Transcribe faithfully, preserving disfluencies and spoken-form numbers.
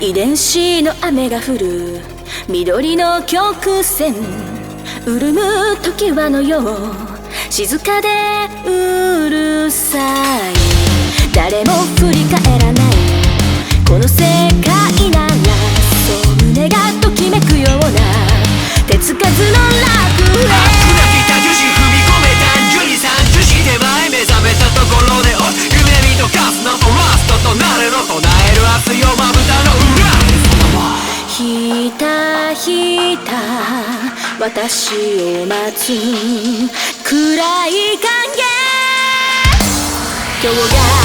遺伝子の雨が降る緑の曲線、潤む時はのよう静かでうるさい。誰も振り返らないこの世界なら、そう胸がときめくような手つかずの楽園。 砕きた樹脂踏み込め単純に三十四手前目覚めたところでお夢見とかすのとラストとなれろ唱える明日よまぶたの裏。 ひたひた私を待つ暗い影、今日が